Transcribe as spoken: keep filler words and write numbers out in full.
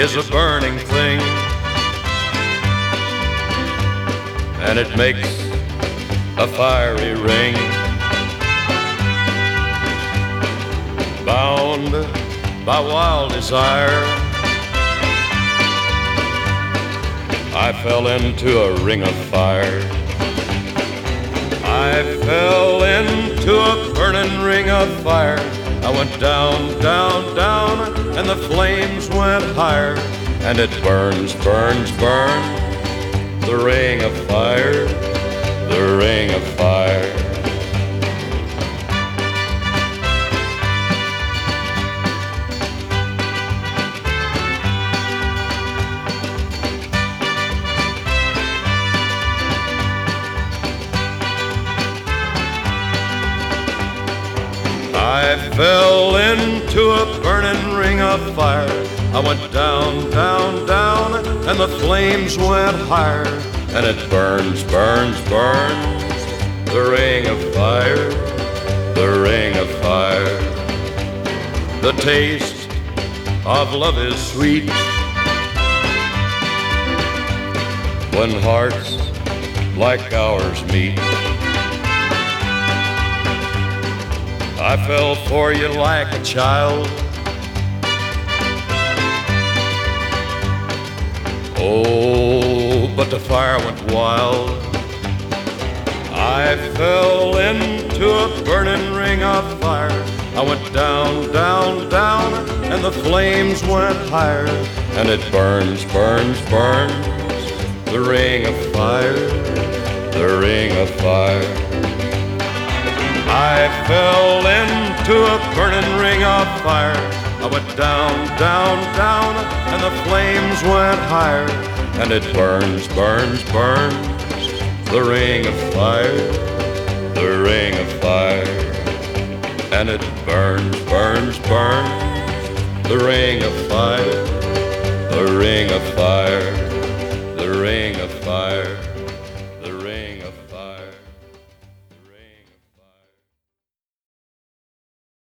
is a burning thing, and it makes a fiery ring. Bound by wild desire, I fell into a ring of fire. I fell into a burning ring of fire. I went down, down, down, and the flames went higher. And it burns, burns, burns, the ring of fire, the ring of fire. I fell into a burning ring of fire. I went down, down, down, and the flames went higher. And it burns, burns, burns, the ring of fire, the ring of fire. The taste of love is sweet when hearts like ours meet. I fell for you like a child. Oh, but the fire went wild. I fell into a burning ring of fire. I went down, down, down, and the flames went higher. And it burns, burns, burns, the ring of fire, the ring of fire. I fell into a burning ring of fire. I went down, down, down, and the flames went higher. And it burns, burns, burns, the ring of fire, the ring of fire. And it burns, burns, burns, the ring of fire, the ring of fire.